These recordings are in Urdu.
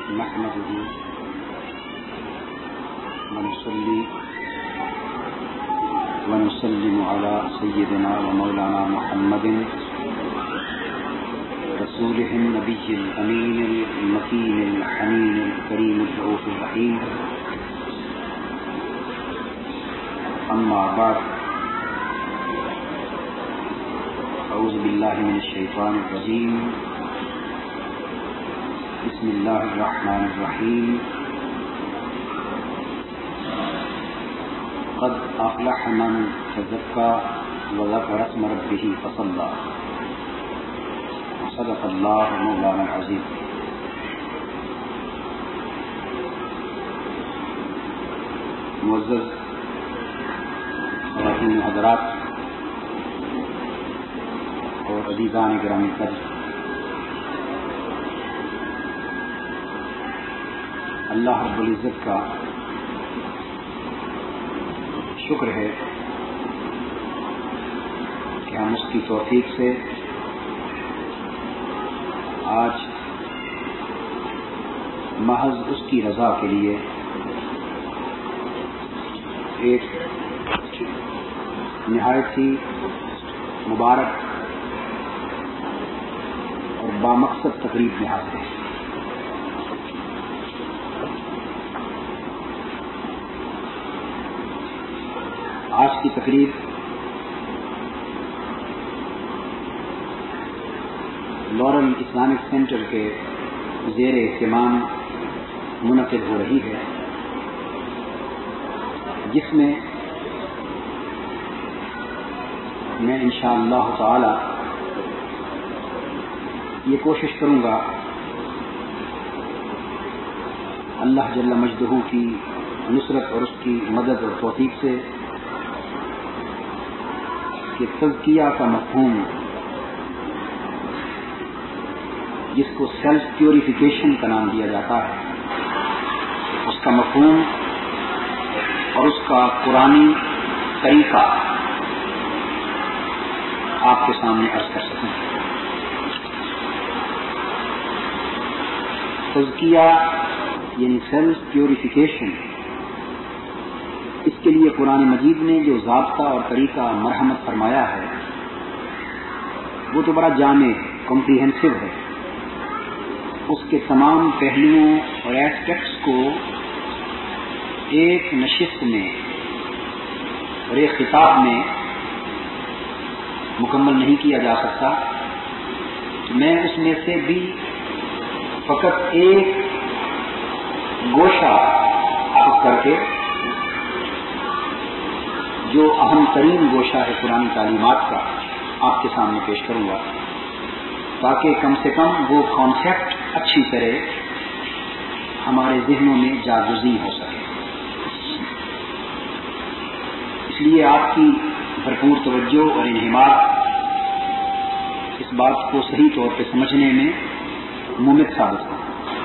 نحمده ونصلي ونسلم على سيدنا ومولانا محمد رسوله النبي الأمين المكين الحنين الكريم الرؤوف الرحيم. أما بعد، أعوذ بالله من الشيطان الرجيم. بسم الله الرحمن الرحيم. قد أفلح من تزكى وذكر اسم ربه فصلى. صدق الله مولانا العظيم. معزز خواتین حضرات اور عزیزان گرامی قدر، اللہ رب العزت کا شکر ہے کہ ہم اس کی توفیق سے آج محض اس کی رضا کے لیے ایک نہایت ہی مبارک اور بامقصد تقریب میں حاضر ہیں. آج کی تقریب لورل اسلامک سینٹر کے زیر اہتمام منعقد ہو رہی ہے، جس میں میں انشاءاللہ تعالی یہ کوشش کروں گا اللہ جل مجدہ کی نصرت اور اس کی مدد اور توفیق سے کہ تزکیہ کا مفہوم، جس کو سیلف پیوریفیکیشن کا نام دیا جاتا ہے، اس کا مفہوم اور اس کا قرآنی طریقہ آپ کے سامنے عرض کر سکوں. تزکیہ یعنی سیلف پیوریفیکیشن، اس کے لیے قرآن مجید نے جو ضابطہ اور طریقہ مرحمت فرمایا ہے وہ تو بڑا جامع کمپریہنسو ہے. اس کے تمام پہلوؤں اور ایسپیکٹس کو ایک نشست میں اور ایک خطاب میں مکمل نہیں کیا جا سکتا. میں اس میں سے بھی فقط ایک گوشہ خاص کر کے، جو اہم ترین گوشہ ہے قرآن تعلیمات کا، آپ کے سامنے پیش کروں گا، تاکہ کم سے کم وہ کانسیپٹ اچھی طرح ہمارے ذہنوں میں جاگزین ہو سکے. اس لیے آپ کی بھرپور توجہ اور انہماک اس بات کو صحیح طور پہ سمجھنے میں ممد ثابت ہو.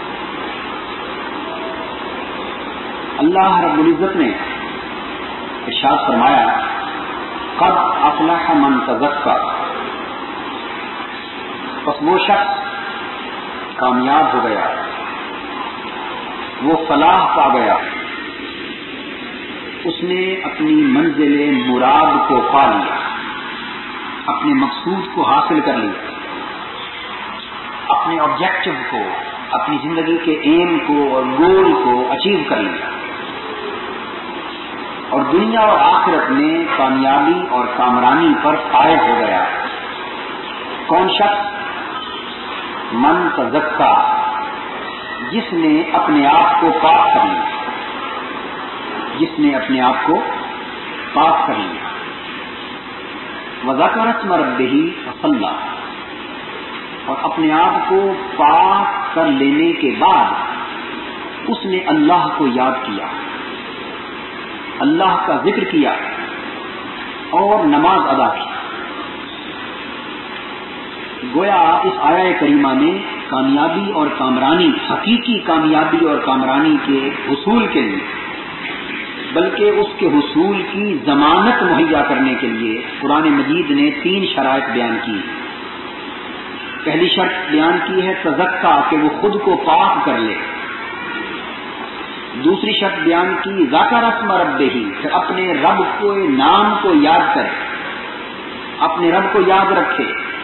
اللہ رب العزت نے ارشاد فرمایا، قد افلح من تزکا، بس وہ شخص کامیاب ہو گیا، وہ فلاح پا گیا، اس نے اپنی منزل مراد کو پا لیا، اپنے مقصود کو حاصل کر لیا، اپنے آبجیکٹو کو، اپنی زندگی کے ایم کو اور گول کو اچیو کر لیا، اور دنیا اور آخرت میں کامیابی اور کامرانی پر فائز ہو گیا. کون شخص؟ من تزکا، جس نے اپنے آپ کو پاک کر لیا، جس نے اپنے آپ کو پاک کر لیا. وذکر اسم ربہ فصلی، اور اپنے آپ کو پاک کر لینے کے بعد اس نے اللہ کو یاد کیا، اللہ کا ذکر کیا اور نماز ادا کی. گویا اس آیہ کریمہ میں کامیابی اور کامرانی، حقیقی کامیابی اور کامرانی کے حصول کے لیے، بلکہ اس کے حصول کی ضمانت مہیا کرنے کے لیے قرآن مجید نے 3 شرائط بیان کی. پہلی شرط بیان کی ہے تزکا، کہ وہ خود کو پاک کر لے، دوسری شرط بیان کی ذکر اسم ربہ، پھر اپنے رب کو نام کو یاد کرے، اپنے رب کو یاد رکھے،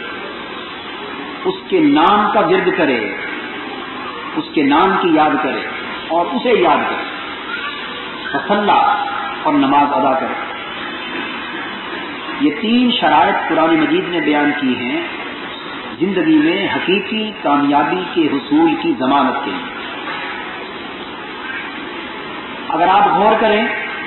اس کے نام کا ورد کرے، اس کے نام کی یاد کرے اور اسے یاد کرے، فصلی اور نماز ادا کرے۔ یہ تین شرائط قرآن مجید نے بیان کی ہیں زندگی میں حقیقی کامیابی کے حصول کی ضمانت کے لیے۔ اگر آپ غور کریں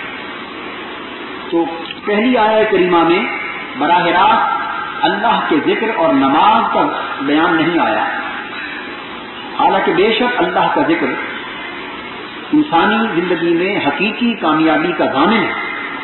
تو پہلی آیت کریمہ میں براہ راست اللہ کے ذکر اور نماز کا بیان نہیں آیا، حالانکہ بے شک اللہ کا ذکر انسانی زندگی میں حقیقی کامیابی کا ضامن ہے،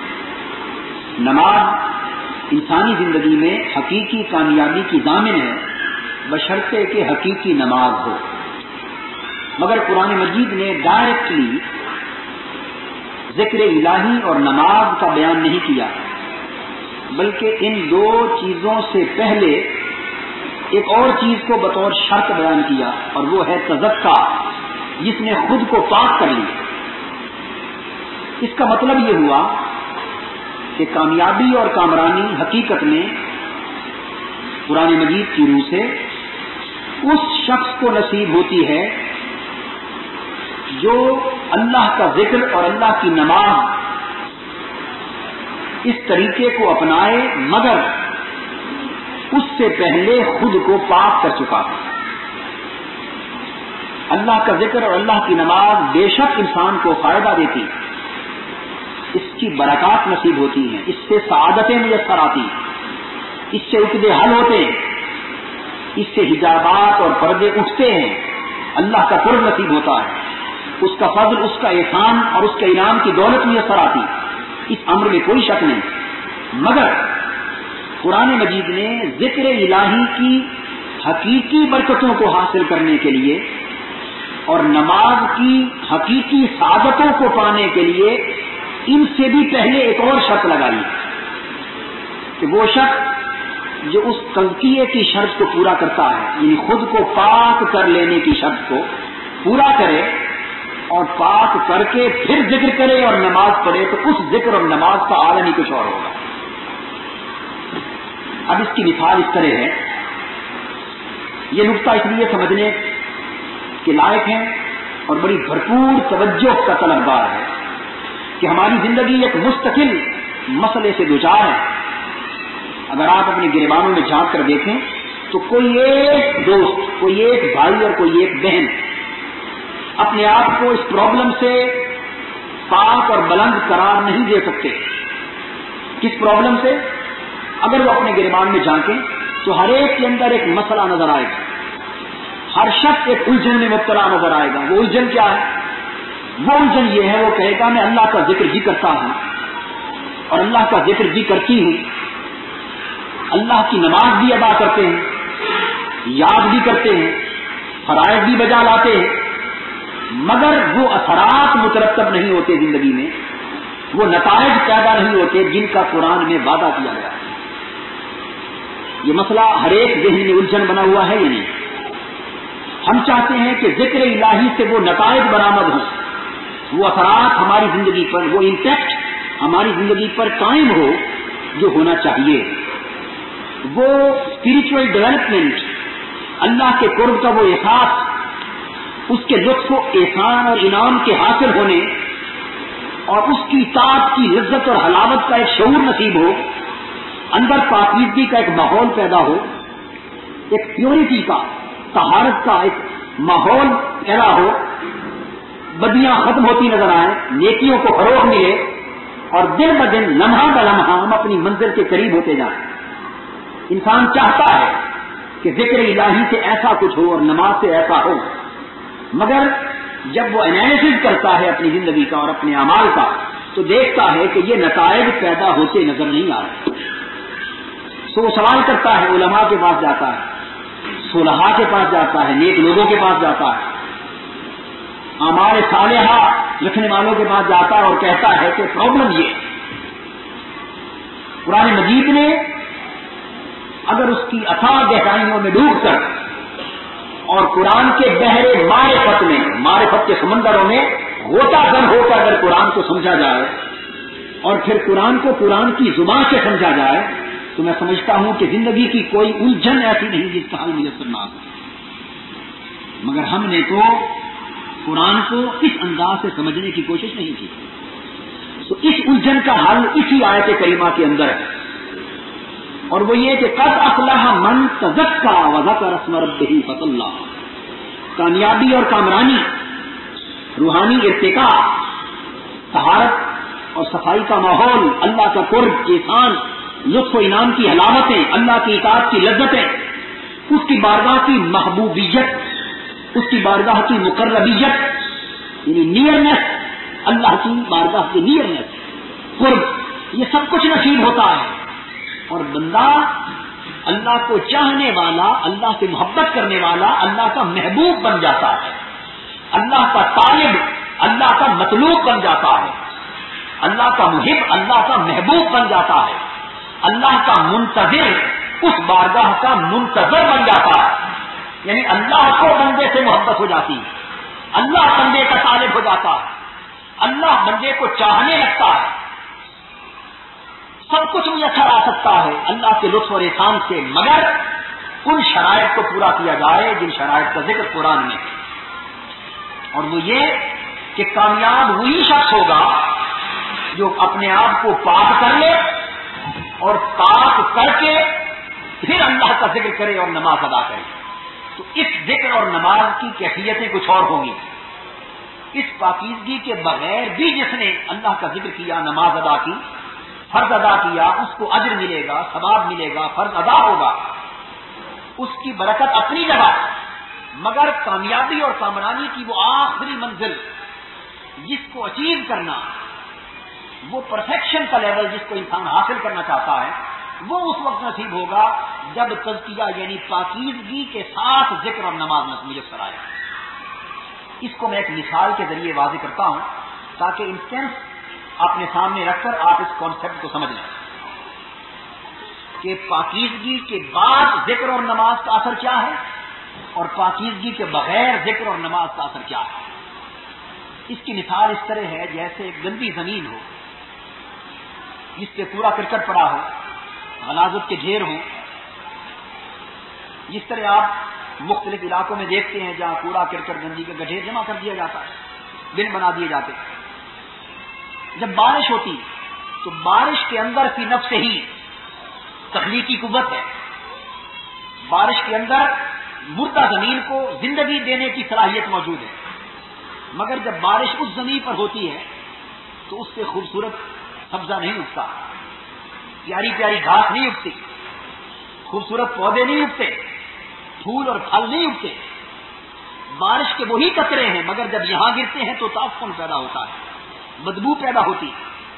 نماز انسانی زندگی میں حقیقی کامیابی کی ضامن ہے بشرطے کہ حقیقی نماز ہو۔ مگر قرآن مجید نے ڈائریکٹلی ذکر الہی اور نماز کا بیان نہیں کیا، بلکہ ان دو چیزوں سے پہلے ایک اور چیز کو بطور شرط بیان کیا، اور وہ ہے تزکیہ، جس نے خود کو پاک کر لیا۔ اس کا مطلب یہ ہوا کہ کامیابی اور کامرانی حقیقت میں قرآن مجید کی روح سے اس شخص کو نصیب ہوتی ہے جو اللہ کا ذکر اور اللہ کی نماز اس طریقے کو اپنائے مگر اس سے پہلے خود کو پاک کر چکا ہے۔ اللہ کا ذکر اور اللہ کی نماز بے شک انسان کو فائدہ دیتی، اس کی برکات نصیب ہوتی ہیں، اس سے سعادتیں میسر آتی ہیں، اس سے عقدے حل ہوتے ہیں، اس سے حجابات اور پردے اٹھتے ہیں، اللہ کا قرب نصیب ہوتا ہے، اس کا فضل، اس کا احسان اور اس کے انعام کی دولت میسر آتی، اس امر میں کوئی شک نہیں۔ مگر قرآن مجید نے ذکر الہی کی حقیقی برکتوں کو حاصل کرنے کے لیے اور نماز کی حقیقی سعادتوں کو پانے کے لیے ان سے بھی پہلے ایک اور شرط لگائی کہ وہ شخص جو اس تزکیے کی شرط کو پورا کرتا ہے، یعنی خود کو پاک کر لینے کی شرط کو پورا کرے اور پاک کر کے پھر ذکر کرے اور نماز پڑھے، تو اس ذکر اور نماز کا عالم ہی کچھ اور ہوگا۔ اب اس کی مثال اس طرح ہے، یہ نقطہ اس لیے سمجھنے کے لائق ہے اور بڑی بھرپور توجہ کا طلبگار ہے کہ ہماری زندگی ایک مستقل مسئلے سے دوچار ہے۔ اگر آپ اپنے گریبانوں میں جھانک کر دیکھیں تو کوئی ایک دوست، کوئی ایک بھائی اور کوئی ایک بہن اپنے آپ کو اس پرابلم سے پاک اور بلند قرار نہیں دے سکتے۔ کس پرابلم سے؟ اگر وہ اپنے گریبان میں جھانکیں تو ہر ایک کے اندر ایک مسئلہ نظر آئے گا، ہر شخص ایک الجھن میں مبتلا نظر آئے گا۔ وہ الجھن کیا ہے؟ وہ الجھن یہ ہے، وہ کہے گا میں اللہ کا ذکر بھی کرتا ہوں اور اللہ کا ذکر بھی کرتی ہوں، اللہ کی نماز بھی ادا کرتے ہیں، یاد بھی کرتے ہیں، فرائض بھی بجا لاتے ہیں، مگر وہ اثرات مترتب نہیں ہوتے زندگی میں، وہ نتائج پیدا نہیں ہوتے جن کا قرآن میں وعدہ کیا گیا ہے۔ یہ مسئلہ ہر ایک ذہن میں الجھن بنا ہوا ہے یا نہیں؟ ہم چاہتے ہیں کہ ذکر الہی سے وہ نتائج برآمد ہوں، وہ اثرات ہماری زندگی پر، وہ امپیکٹ ہماری زندگی پر قائم ہو جو ہونا چاہیے، وہ اسپرچل ڈیولپمنٹ، اللہ کے قرب کا وہ احساس، اس کے لطف و احسان اور انعام کے حاصل ہونے اور اس کی اطاعت کی لذت اور حلاوت کا ایک شعور نصیب ہو، اندر پاکیزگی کا ایک ماحول پیدا ہو، ایک پیورٹی کا، طہارت کا ایک ماحول پیدا ہو، بدیاں ختم ہوتی نظر آئیں، نیکیوں کو فروغ ملے اور دن بدن لمحہ بلمحہ ہم اپنی منزل کے قریب ہوتے جائیں۔ انسان چاہتا ہے کہ ذکر الہی سے ایسا کچھ ہو اور نماز سے ایسا ہو، مگر جب وہ انالیسس کرتا ہے اپنی زندگی کا اور اپنے اعمال کا تو دیکھتا ہے کہ یہ نتائج پیدا ہوتے نظر نہیں آ رہے۔ تو وہ سوال کرتا ہے، علماء کے پاس جاتا ہے، صلحاء کے پاس جاتا ہے، نیک لوگوں کے پاس جاتا ہے، اعمال صالحہ رکھنے والوں کے پاس جاتا ہے اور کہتا ہے کہ پرابلم یہ۔ قرآن مجید نے اگر اس کی اتھاہ گہرائیوں میں ڈوب کر اور قرآن کے بحر معرفت میں، معرفت کے سمندروں میں غوطہ گر ہو کر اگر قرآن کو سمجھا جائے اور پھر قرآن کو قرآن کی زبان سے سمجھا جائے تو میں سمجھتا ہوں کہ زندگی کی کوئی الجھن ایسی نہیں جس کا حل میسر نہ ہو. مگر ہم نے تو قرآن کو اس انداز سے سمجھنے کی کوشش نہیں کی. تو اس الجھن کا حل اسی آیت کریمہ کے اندر ہے، اور وہ یہ کہ قد افلح من تزکا وذکر اسم ربہ فصلی. کامیابی اور کامرانی، روحانی ارتقاء، طہارت اور صفائی کا ماحول، اللہ کا قرب، احسان، لطف و انعام کی حلاوتیں، اللہ کی اطاعت کی لذتیں، اس کی بارگاہ کی محبوبیت، اس کی بارگاہ کی مقربیت یعنی نیئرنیس، اللہ کی بارگاہ کی نیئرنیس، قرب، یہ سب کچھ نصیب ہوتا ہے. اور بندہ اللہ کو چاہنے والا، اللہ سے محبت کرنے والا، اللہ کا محبوب بن جاتا ہے، اللہ کا طالب، اللہ کا مطلوب بن جاتا ہے، اللہ کا محب، اللہ کا محبوب بن جاتا ہے، اللہ کا منتظر، اس بارگاہ کا منتظر بن جاتا ہے. یعنی اللہ کو بندے سے محبت ہو جاتی ہے، اللہ بندے کا طالب ہو جاتا ہے، اللہ بندے کو چاہنے لگتا ہے. سب کچھ میسر آ سکتا ہے اللہ کے لطف اور احسان سے، مگر ان شرائط کو پورا کیا جائے جن شرائط کا ذکر قرآن میں ہے. اور وہ یہ کہ کامیاب وہی شخص ہوگا جو اپنے آپ کو پاک کر لے اور پاک کر کے پھر اللہ کا ذکر کرے اور نماز ادا کرے. تو اس ذکر اور نماز کی کیفیتیں کچھ اور ہوں گی. اس پاکیزگی کے بغیر بھی جس نے اللہ کا ذکر کیا، نماز ادا کی، فرض ادا کیا، اس کو اجر ملے گا، ثواب ملے گا، فرض ادا ہوگا، اس کی برکت اپنی جگہ. مگر کامیابی اور کامرانی کی وہ آخری منزل جس کو اچیو کرنا، وہ پرفیکشن کا لیول جس کو انسان حاصل کرنا چاہتا ہے، وہ اس وقت نصیب ہوگا جب تزکیہ یعنی پاکیزگی کے ساتھ ذکر اور نماز میسر آئے. اس کو میں ایک مثال کے ذریعے واضح کرتا ہوں تاکہ انسٹنس اپنے سامنے رکھ کر آپ اس کانسیپٹ کو سمجھ لیں کہ پاکیزگی کے بعد ذکر اور نماز کا اثر کیا ہے اور پاکیزگی کے بغیر ذکر اور نماز کا اثر کیا ہے. اس کی مثال اس طرح ہے جیسے ایک گندی زمین ہو جس پہ پورا کرکٹ پڑا ہو، غلاظت کے ڈھیر ہوں. جس طرح آپ مختلف علاقوں میں دیکھتے ہیں جہاں کوڑا کرکٹ گندگی کا ڈھیر جمع کر دیا جاتا ہے، بن بنا دیے جاتے ہیں. جب بارش ہوتی تو بارش کے اندر فی نفس ہی تخلیقی قوت ہے. بارش کے اندر مردہ زمین کو زندگی دینے کی صلاحیت موجود ہے. مگر جب بارش اس زمین پر ہوتی ہے تو اس سے خوبصورت سبزہ نہیں اگتا، پیاری پیاری گھاس نہیں اگتی، خوبصورت پودے نہیں اگتے، پھول اور پھل نہیں اگتے. بارش کے وہی قطرے ہیں مگر جب یہاں گرتے ہیں تو تعفن پیدا ہوتا ہے، بدبو پیدا ہوتی،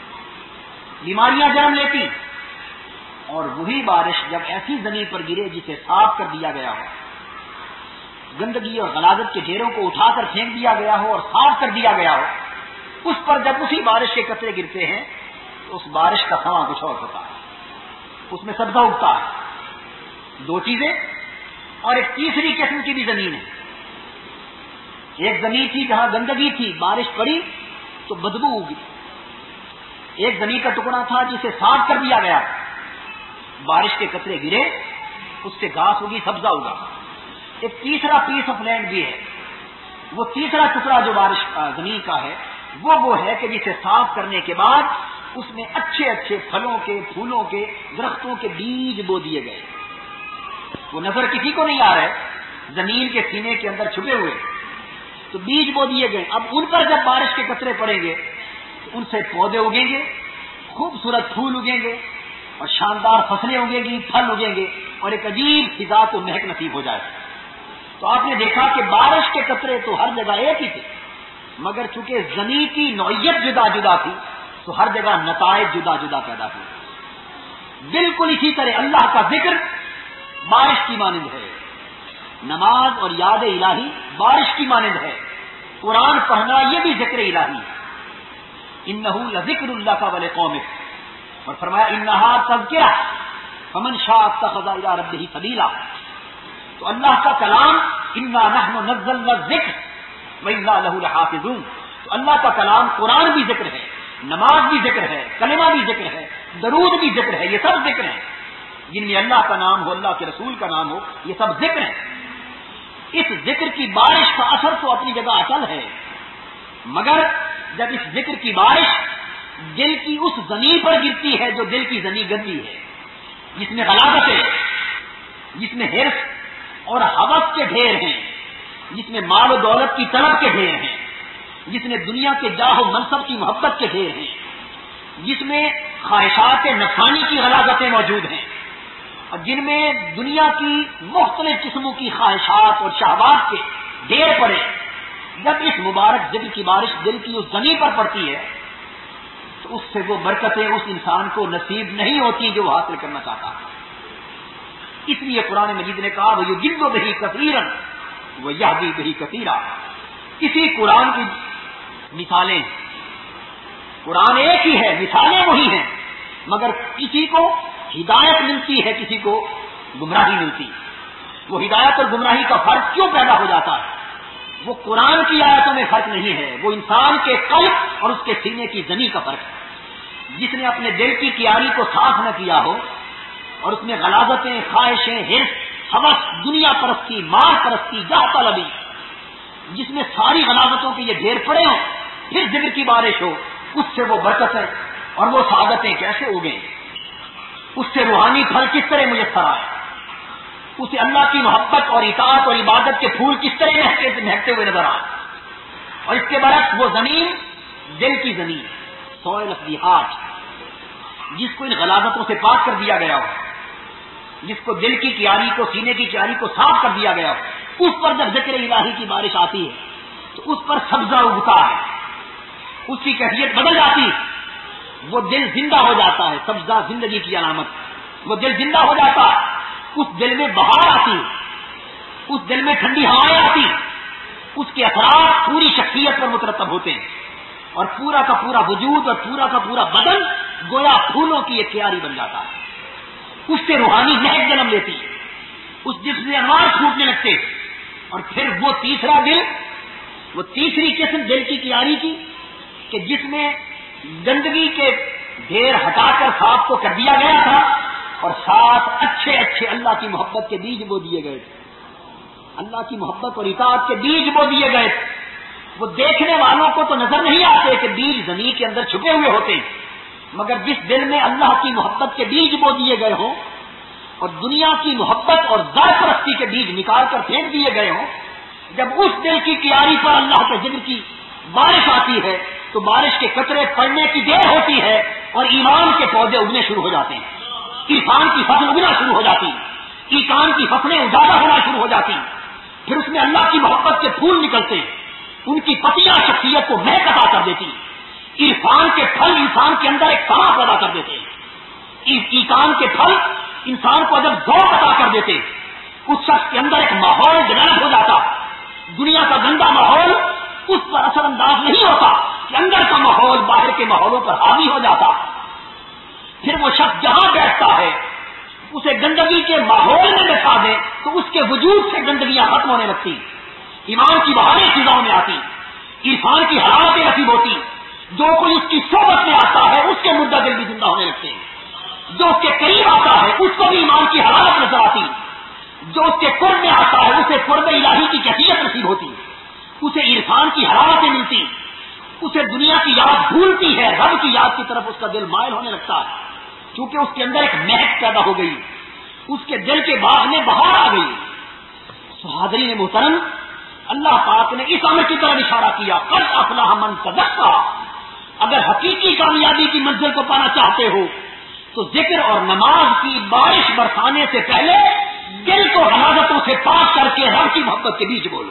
بیماریاں جنم لیتی. اور وہی بارش جب ایسی زمین پر گرے جسے صاف کر دیا گیا ہو، گندگی اور غلاظت کے ڈھیروں کو اٹھا کر پھینک دیا گیا ہو اور صاف کر دیا گیا ہو، اس پر جب اسی بارش کے قطرے گرتے ہیں تو اس بارش کا سما کچھ اور ہوتا ہے، اس میں سبزہ اگتا ہے. دو چیزیں. اور ایک تیسری قسم کی بھی زمین ہے. ایک زمین تھی جہاں گندگی تھی، بارش پڑی تو بدبو ہوگی. ایک زمین کا ٹکڑا تھا جسے صاف کر دیا گیا، بارش کے قطرے گرے، اس سے گھاس ہوگی، سبزہ ہوگا. ایک تیسرا پیس آف لینڈ بھی ہے. وہ تیسرا ٹکڑا جو بارش زمین کا ہے وہ ہے کہ جسے صاف کرنے کے بعد اس میں اچھے اچھے پھلوں کے، پھولوں کے، درختوں کے بیج بو دیے گئے. وہ نظر کسی کو نہیں آ رہے، زمین کے سینے کے اندر چھپے ہوئے، تو بیج بو دیے گئے. اب ان پر جب بارش کے قطرے پڑیں گے تو ان سے پودے اگیں گے، خوبصورت پھول اگیں گے اور شاندار فصلیں اگیں گی، پھل اگیں گے اور ایک عجیب فضا کو مہک نصیب ہو جائے. تو آپ نے دیکھا کہ بارش کے قطرے تو ہر جگہ ایک ہی تھے، مگر چونکہ زمین کی نوعیت جدا جدا تھی تو ہر جگہ نتائج جدا جدا پیدا ہوئے. بالکل اسی طرح اللہ کا ذکر بارش کی مانند ہے، نماز اور یاد الہی بارش کی مانند ہے. قرآن پڑھنا یہ بھی ذکر الہی ہے. انہ لذکر اللہ کا ولقومک، اور فرمایا انہا تذکرہ فمن شاء اتخذ الی ربہ سبیلا. تو اللہ کا کلام انا نحن نزلنا الذکر وانا لہ لحافظون، تو اللہ کا کلام قرآن بھی ذکر ہے، نماز بھی ذکر ہے، کلمہ بھی ذکر ہے، درود بھی ذکر ہے، یہ سب ذکر ہیں جن میں اللہ کا نام ہو، اللہ کے رسول کا نام ہو، یہ سب ذکر ہیں۔ اس ذکر کی بارش کا اثر تو اپنی جگہ اچل ہے، مگر جب اس ذکر کی بارش دل کی اس زمین پر گرتی ہے جو دل کی زمین گندی ہے، جس میں غلاظتیں، جس میں حرص اور ہوس کے ڈھیر ہیں، جس میں مال و دولت کی طلب کے ڈھیر ہیں، جس میں دنیا کے جاہ و منصب کی محبت کے ڈھیر ہیں، جس میں خواہشات نفسانی کی غلاظتیں موجود ہیں، اور جن میں دنیا کی مختلف قسموں کی خواہشات اور شہوات کے ڈھیر پڑے، جب اس مبارک ذکر کی بارش دل کی اس زمین پر پڑتی ہے تو اس سے وہ برکتیں اس انسان کو نصیب نہیں ہوتی جو وہ حاصل کرنا چاہتا ہے۔ اس لیے قرآن مجید نے کہا وَيُضِلُّ بِهِ كَثِيرًا وَيَهْدِي بِهِ كَثِيرًا۔ اسی قرآن کی مثالیں، قرآن ایک ہی ہے، مثالیں وہی ہیں، مگر کسی کو ہدایت ملتی ہے، کسی کو گمراہی ملتی۔ وہ ہدایت اور گمراہی کا فرق کیوں پیدا ہو جاتا ہے؟ وہ قرآن کی آیتوں میں فرق نہیں ہے، وہ انسان کے قلب اور اس کے سینے کی زمین کا فرق ہے۔ جس نے اپنے دل کی کیاری کو صاف نہ کیا ہو اور اس میں غلاظتیں، خواہشیں، حرص، ہوس، دنیا پرستی، مال پرستی، جاہ طلبی، جس میں ساری غلاظتوں کے یہ ڈھیر پڑے ہوں، پھر ذکر کی بارش ہو، اس سے وہ برکتیں اور وہ سعادتیں کیسے اگیں، اس سے روحانی پھل کس طرح میسر آئے، اسے اللہ کی محبت اور اطاعت اور عبادت کے پھول کس طرح مہکتے ہوئے نظر آئے۔ اور اس کے برعکس وہ زمین دل کی زمین، سوئل آف دی ہارٹ، جس کو ان غلاظتوں سے پاک کر دیا گیا ہو، جس کو دل کی کیاری کو، سینے کی کیاری کو صاف کر دیا گیا ہو، اس پر جب ذکر الہی کی بارش آتی ہے تو اس پر سبزہ اگتا ہے، اس کی کیفیت بدل جاتی ہے، وہ دل زندہ ہو جاتا ہے، سبزہ زندگی کی علامت، وہ دل زندہ ہو جاتا ہے، اس دل میں بہار آتی، اس دل میں ٹھنڈی ہوائیں آتی، اس کے اثرات پوری شخصیت پر مترتب ہوتے ہیں، اور پورا کا پورا وجود اور پورا کا پورا بدن گویا پھولوں کی ایک کیاری بن جاتا ہے، اس سے روحانی مہک جنم لیتی ہے، اس جسم سے انوار پھوٹنے لگتے، اور پھر وہ تیسرا دل، وہ تیسری قسم دل کی کیاری کی کہ جس میں گندگی کے ڈھیر ہٹا کر صاف کو کر دیا گیا تھا اور ساتھ اچھے اچھے اللہ کی محبت کے بیج بو دیے گئے تھے، اللہ کی محبت اور اطاعت کے بیج بو دیے گئے تھے۔ وہ دیکھنے والوں کو تو نظر نہیں آتے کہ بیج زمین کے اندر چھپے ہوئے ہوتے ہیں، مگر جس دل میں اللہ کی محبت کے بیج بو دیے گئے ہوں اور دنیا کی محبت اور ذر پرستی کے بیج نکال کر پھینک دیے گئے ہوں، جب اس دل کی کیاری پر اللہ کے ذکر کی بارش آتی ہے تو بارش کے قطرے پڑنے کی دیر ہوتی ہے اور ایمان کے پودے اگنے شروع ہو جاتے ہیں، عرفان کی فصل اگنا شروع ہو جاتی، ایمان کی فصلیں اجاگر ہونا شروع ہو جاتی، پھر اس میں اللہ کی محبت کے پھول نکلتے ہیں، ان کی پتیاں شخصیت کو مہک عطا کر دیتی، عرفان کے پھل انسان کے اندر ایک سما پیدا کر دیتے ہیں، ایمان کے پھل انسان کو جب ذوق عطا کر دیتے، اس شخص کے اندر ایک ماحول ڈیولپ ہو جاتا، دنیا کا گندا ماحول اس پر اثر انداز نہیں ہوتا کہ اندر کا ماحول باہر کے ماحولوں پر حاوی ہو جاتا، پھر وہ شخص جہاں بیٹھتا ہے اسے گندگی کے ماحول میں بٹھا دے تو اس کے وجود سے گندگیاں ختم ہونے لگتی، ایمان کی بہاریں فضاؤں میں آتی، عرفان کی حرارتیں نصیب ہوتی، جو کوئی اس کی صحبت میں آتا ہے اس کے مردہ دل بھی زندہ ہونے لگتے ہیں، جو اس کے قریب آتا ہے اس کو بھی ایمان کی حرارت نظر آتی، جو اس کے قرب میں آتا ہے اسے قرب الہی کی کیفیت نصیب ہوتی، اسے عرفان کی حرارتیں ملتی، اسے دنیا کی یاد بھولتی ہے، رب کی یاد کی طرف اس کا دل مائل ہونے لگتا ہے، کیونکہ اس کے اندر ایک مہک پیدا ہو گئی، اس کے دل کے باغ میں بہار آ گئی۔ حاضرین محترم، اللہ پاک نے اس امر کی طرف اشارہ کیا، قد افلح من تزکا، اگر حقیقی کامیابی کی منزل کو پانا چاہتے ہو تو ذکر اور نماز کی بارش برسانے سے پہلے دل کو غلاظتوں سے پاک کر کے رب کی محبت کے بیج بولو،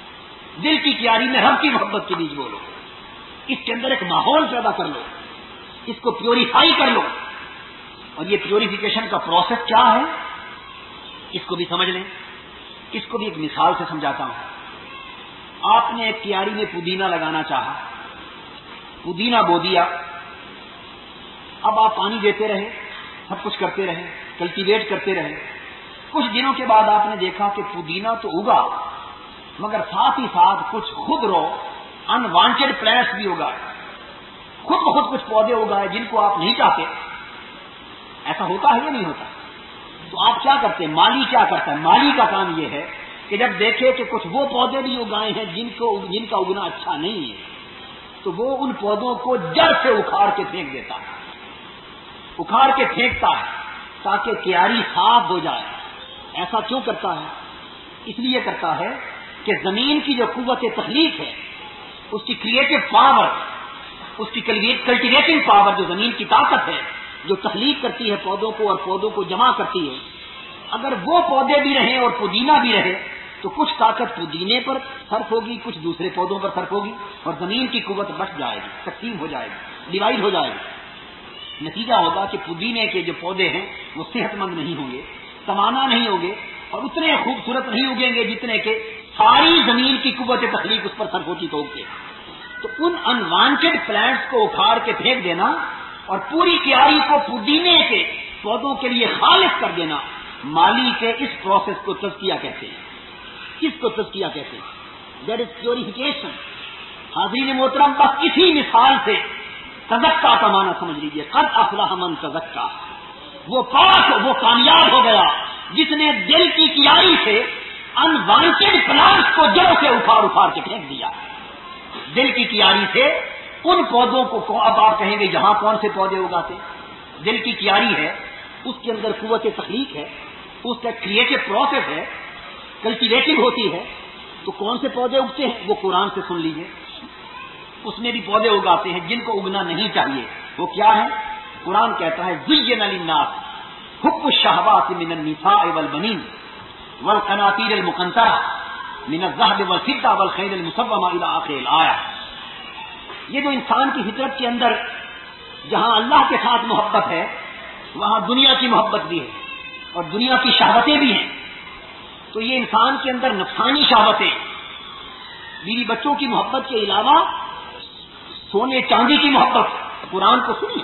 دل کی کیاری میں رب کی محبت کے بیج بولو، اس کے اندر ایک ماحول پیدا کر لو، اس کو پیوریفائی کر لو، اور یہ پیوریفیکیشن کا پروسیس کیا ہے اس کو بھی سمجھ لیں، اس کو بھی ایک مثال سے سمجھاتا ہوں۔ آپ نے ایک کیاری میں پودینہ لگانا چاہا، پودینہ بو دیا، اب آپ پانی دیتے رہے، سب کچھ کرتے رہے، کلٹیویٹ کرتے رہے، کچھ دنوں کے بعد آپ نے دیکھا کہ پودینہ تو اگا مگر ساتھ ہی ساتھ کچھ خود رو انوانٹیڈ پلانٹس بھی اگائے، خود بخود کچھ پودے اگائے جن کو آپ نہیں چاہتے. ایسا ہوتا ہے یا نہیں ہوتا؟ تو آپ کیا کرتے ہیں؟ مالی کیا کرتا ہے؟ مالی کا کام یہ ہے کہ جب دیکھے کہ کچھ وہ پودے بھی اگائے ہیں جن کا اگنا اچھا نہیں ہے، تو وہ ان پودوں کو جڑ سے اکھاڑ کے پھینک دیتا ہے، اکھاڑ کے پھینکتا ہے تاکہ کیاری صاف ہو جائے. ایسا کیوں کرتا ہے؟ اس لیے کرتا ہے کہ زمین کی جو قوت تخلیق ہے، اس کی کریٹو پاور، اس کی کلٹیویٹنگ پاور، جو زمین کی طاقت ہے جو تخلیق کرتی ہے پودوں کو اور پودوں کو جمع کرتی ہے، اگر وہ پودے بھی رہیں اور پودینہ بھی رہے تو کچھ طاقت پودینے پر صرف ہوگی، کچھ دوسرے پودوں پر صرف ہوگی، اور زمین کی قوت بچ جائے گی، تقسیم ہو جائے گی، ڈیوائڈ ہو جائے گی. نتیجہ ہوگا کہ پودینے کے جو پودے ہیں وہ صحت مند نہیں ہوں گے، سمانا نہیں ہوں گے، اور اتنے خوبصورت نہیں اگیں گے جتنے کہ ساری زمین کی قوت تخلیق اس پر صرف ہوتی تو اگتے. تو ان انوانٹیڈ پلانٹس کو اکھاڑ کے پھینک دینا اور پوری کیاری کو پودینے کے پودوں کے لیے خالص کر دینا، مالی کے اس پروسیس کو تزکیہ کہتے ہیں. کس کو تزکیہ کہتے ہیں؟ That is purification. حاضرین محترم، بس اسی مثال سے تزکا کا معنی سمجھ لیجیے. قد افلح من تزکا، وہ پاک، وہ کامیاب ہو گیا جس نے دل کی کیاری سے انوانٹیڈ پلانٹس کو جڑوں سے اکھاڑ کے پھینک دیا. دل کی کیاری سے ان پودوں کو، اب آپ کہیں گے یہاں کون سے پودے اگاتے؟ دل کی کیاری ہے، اس کے اندر قوت تخلیق ہے، اس کا کریٹو پروسیس ہے، کلٹیویٹنگ ہوتی ہے، تو کون سے پودے اگتے ہیں؟ وہ قرآن سے سن لیجئے. اس میں بھی پودے اگاتے ہیں جن کو اگنا نہیں چاہیے. وہ کیا ہے؟ قرآن کہتا ہے زین للناس حب الشہوات من النساء والبنین والقناطیر المقنطرہ من الذهب والفضة والخیل المسومہ الی آخر الآیہ. یہ جو انسان کی فطرت کے اندر جہاں اللہ کے ساتھ محبت ہے، وہاں دنیا کی محبت بھی ہے اور دنیا کی شہوتیں بھی ہیں. تو یہ انسان کے اندر نفسانی شہوتیں، بیوی بچوں کی محبت کے علاوہ سونے چاندی کی محبت، قرآن کو سنیے،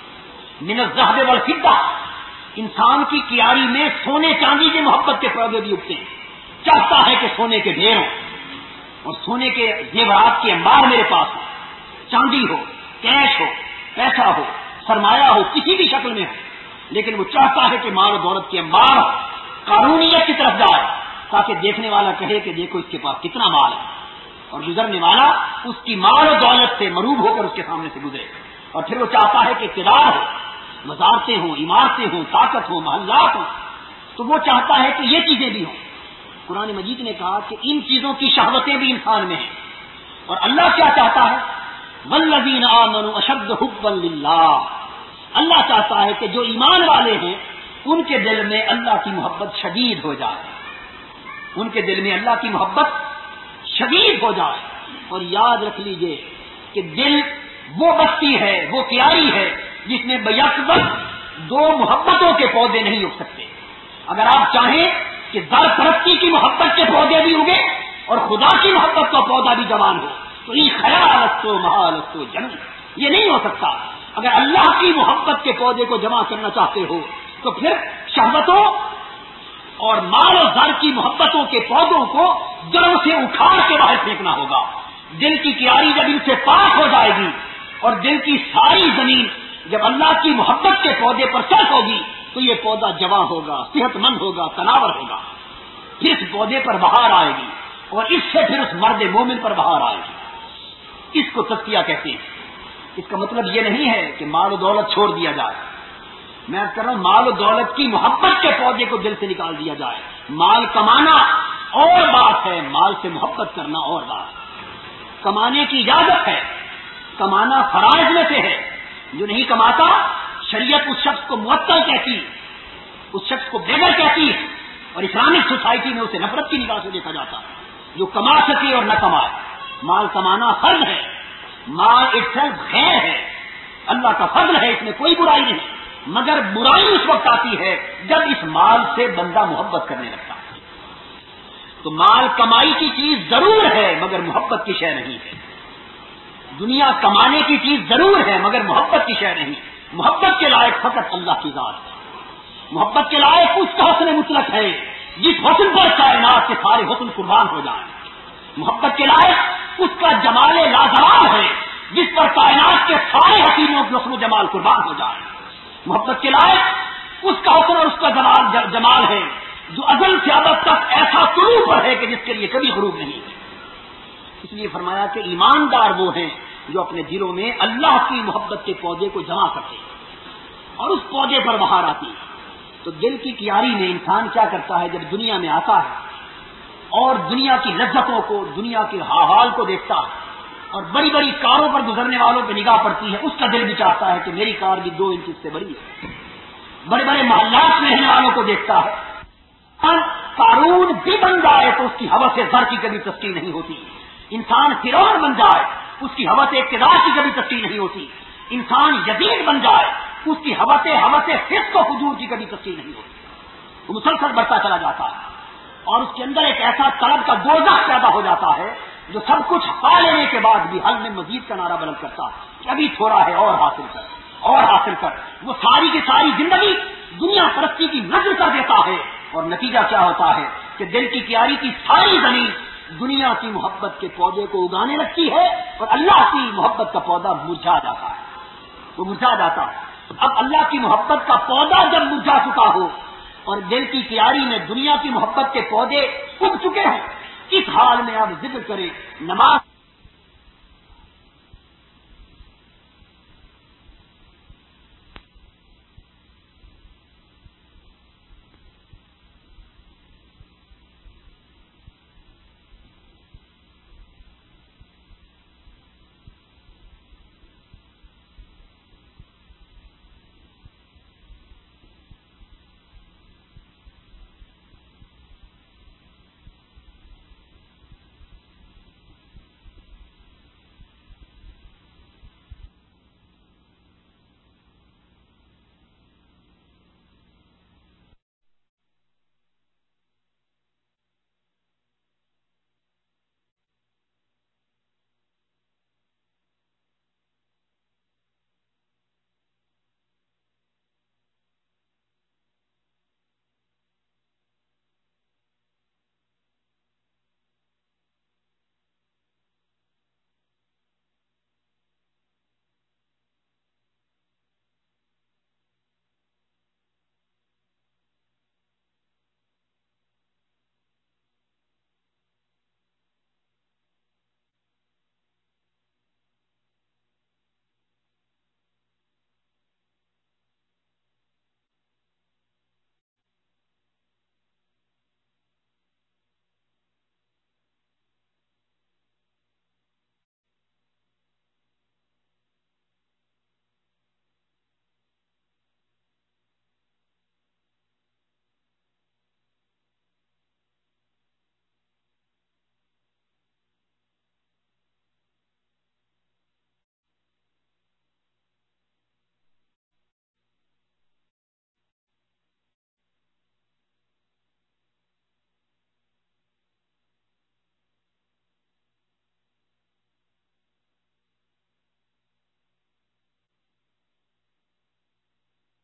من الذهب والفضة، انسان کی کیاری میں سونے چاندی کی محبت کے پودے بھی اگتے ہیں. چاہتا ہے کہ سونے کے ڈھیر ہوں اور سونے کے زیورات کے انبار میرے پاس ہو، چاندی ہو، کیش ہو، پیسہ ہو، سرمایہ ہو، کسی بھی شکل میں ہو، لیکن وہ چاہتا ہے کہ مال و دولت کے انبار ہو، قارونیت کی طرف جائے تاکہ دیکھنے والا کہے کہ دیکھو اس کے پاس کتنا مال ہے، اور گزرنے والا اس کی مال و دولت سے مروب ہو کر اس کے سامنے سے گزرے. اور پھر وہ چاہتا ہے کہ اقتدار ہو، وزارتیں ہوں، عمارتیں ہوں، طاقت ہو، محلات ہوں، تو وہ چاہتا ہے کہ یہ چیزیں بھی ہوں. قرآن مجید نے کہا کہ ان چیزوں کی شہوتیں بھی انسان میں ہیں. اور اللہ کیا چاہتا ہے؟ والذین آمنوا اشد حبا للہ. اللہ چاہتا ہے کہ جو ایمان والے ہیں ان کے دل میں اللہ کی محبت شدید ہو جائے، ان کے دل میں اللہ کی محبت شدید ہو جائے. اور یاد رکھ لیجئے کہ دل وہ بستی ہے، وہ کیاری ہے جس میں بیک وقت دو محبتوں کے پودے نہیں اگ سکتے. اگر آپ چاہیں کہ در پرستی کی محبت کے پودے بھی اگے اور خدا کی محبت کا پودا بھی جوان ہو، تو یہ خیالستو محالستو جنت، یہ نہیں ہو سکتا. اگر اللہ کی محبت کے پودے کو جمع کرنا چاہتے ہو تو پھر شہوتوں اور مال و زر کی محبتوں کے پودوں کو جڑوں سے اکھاڑ کے باہر پھینکنا ہوگا. دل کی کیاری جب ان سے پاک ہو جائے گی اور دل کی ساری زمین جب اللہ کی محبت کے پودے پر صرف ہوگی تو یہ پودا جواں ہوگا، صحت مند ہوگا، تناور ہوگا. پھر اس پودے پر بہار آئے گی اور اس سے پھر اس مرد مومن پر بہار آئے گی. اس کو تزکیہ کہتے ہیں. اس کا مطلب یہ نہیں ہے کہ مال و دولت چھوڑ دیا جائے. میں کہہ رہا ہوں مال و دولت کی محبت کے پودے کو دل سے نکال دیا جائے. مال کمانا اور بات ہے، مال سے محبت کرنا اور بات. کمانے کی اجازت ہے، کمانا فرائض میں سے ہے. جو نہیں کماتا شریعت اس شخص کو معطل کہتی، اس شخص کو بےغیر کہتی ہے، اور اسلامک سوسائٹی میں اسے نفرت کی نگاہ سے دیکھا جاتا ہے. جو کما سکے اور نہ کمائے. مال کمانا فرض ہے، مال اٹسیلف خیر ہے، اللہ کا فضل ہے، اس میں کوئی برائی نہیں. مگر برائی اس وقت آتی ہے جب اس مال سے بندہ محبت کرنے لگتا ہے. تو مال کمائی کی چیز ضرور ہے مگر محبت کی شے نہیں ہے. دنیا کمانے کی چیز ضرور ہے مگر محبت کی شے نہیں. محبت کے لائق فقط اللہ کی ذات ہے. محبت کے لائق اس کا حسن مطلق ہے جس حسن پر کائنات کے سارے حسن قربان ہو جائیں. محبت کے لائق اس کا جمال لازوال ہے جس پر کائنات کے سارے حسینوں کے حسن و جمال قربان ہو جائے. محبت کے لائق اس کا حسن اور اس کا جمال ہے جو ازل سے ابد تک ایسا طلوع پر ہے کہ جس کے لیے کبھی غروب نہیں. اس لیے فرمایا کہ ایماندار وہ ہیں جو اپنے دلوں میں اللہ کی محبت کے پودے کو جمع کرتے ہیں اور اس پودے پر بہار آتی ہے. تو دل کی کیاری میں انسان کیا کرتا ہے جب دنیا میں آتا ہے اور دنیا کی لذتوں کو دنیا کے حال کو دیکھتا ہے اور بڑی بڑی کاروں پر گزرنے والوں پہ نگاہ پڑتی ہے, اس کا دل بھی چاہتا ہے کہ میری کار بھی 2 انچ سے بڑی ہے. بڑے بڑے محلات میں رہنے والوں کو دیکھتا ہے, قارون بھی بن جائے تو اس کی حوث سے زر کی کبھی تسکین نہیں ہوتی. انسان فرعون بن جائے اس کی حوث اقتدار کی کبھی تسکین نہیں ہوتی. انسان یزید بن جائے اس کی حوث فسق و فجور کی کبھی تسکین نہیں ہوتی. وہ مسلسل بڑھتا چلا جاتا ہے اور اس کے اندر ایک ایسا طلب کا دوزخ پیدا ہو جاتا ہے جو سب کچھ پا لینے کے بعد بھی حل میں مزید کا نعرہ بلند کرتا ہے کہ ابھی تھوڑا ہے اور حاصل کر اور حاصل کر. وہ ساری کی ساری زندگی دنیا پرستی کی نظر کر دیتا ہے اور نتیجہ کیا ہوتا ہے کہ دل کی کیاری کی ساری زمین دنیا کی محبت کے پودے کو اگانے لگتی ہے اور اللہ کی محبت کا پودا مرجھا جاتا ہے. وہ مرجھا جاتا ہے. اب اللہ کی محبت کا پودا جب مرجھا چکا ہو اور دل کی کیاری میں دنیا کی محبت کے پودے اگ چکے ہیں, اس حال میں آپ ذکر کریں نماز